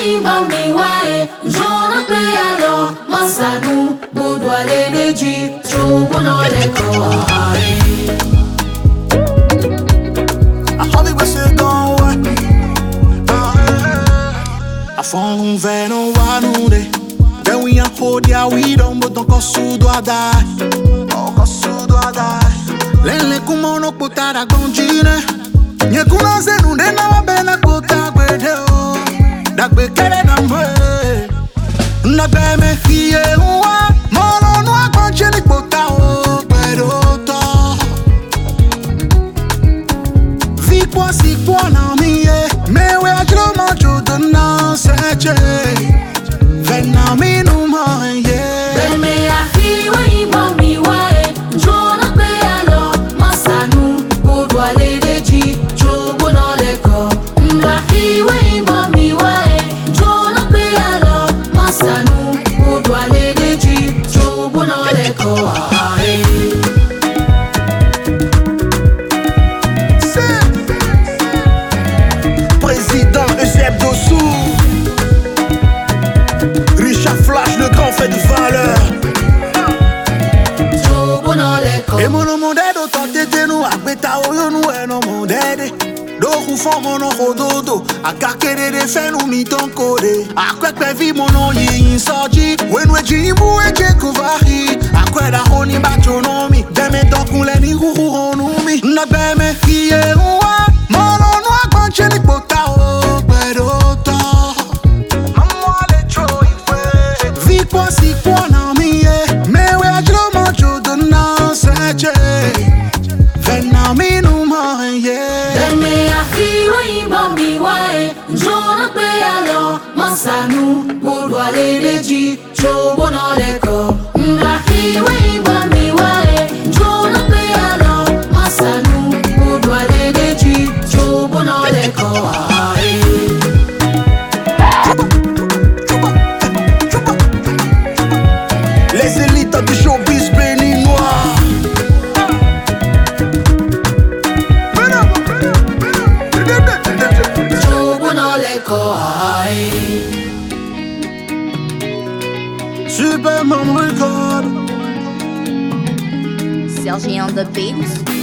mami wae Jona pe alo Masanu Budwa leneji Chubu no leko Hollywood se don wa Afon ve no wa nu de Then we a hold ya we don't but don't kosu do ada Lele kumo no putara gonjine Nye kuna se nu de na wa bela kota gwede o Dagbe kere na mwe Nagbe me fiye uwa Molo no agonje ni kota o Pero to Vikwa sikwa na miye Mewe ajlo mojo do na seche Vena mi no manye Beme afiwe mami wae Jona pe alo Masanu Budwa leneji Chubu no leko Afiwe mami wae Jona pe alo Masanu Budwa leneji Chubu no leko Président Euseb Dossou Richard Flash, le grand fait de valeur Chubu no leko Et mon monde d'autant t'étais nous Agbeta oyo nous et no monde Do kufo mono kododo Akakere de fe nou mi ton kode Akwekpe vi mono yin soji Wenwe jimbu eche kuvahi Akweda honi bachonomi Deme dokule ni huhuronumi Nabeme fiye uwa Mono no akwanche ni kota o Pedota Mamwale cho ife Vikwa sikwa na miye Mewe ajlo mojo do na seche Vena mi nu manye Beme afiwe mami wae Jona pe alo Masanu Budwa leneji Chubu no leko Afiwe mami wae Jona pe alo Masanu Budwa leneji Chubu no leko Les élites du showbiz béninois Chubu no leko Superman record Sergi on the beat.